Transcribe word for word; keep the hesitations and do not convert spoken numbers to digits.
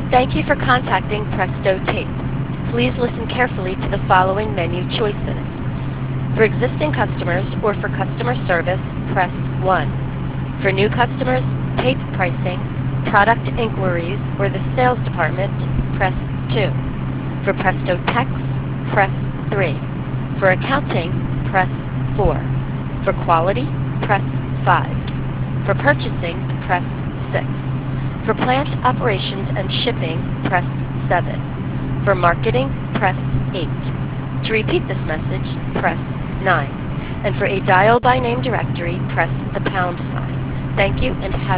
Thank you for contacting Presto Tape. Please listen carefully to the following menu choices. For existing customers or for customer service, press one. For new customers, tape pricing, product inquiries, or the sales department, press two. For Presto Text, press three. For accounting, press four. For quality, press five. For purchasing, press six. For plant operations and shipping, press seven. For marketing, press eight. To repeat this message, press nine. And for a dial by name directory, press the pound sign. Thank you and have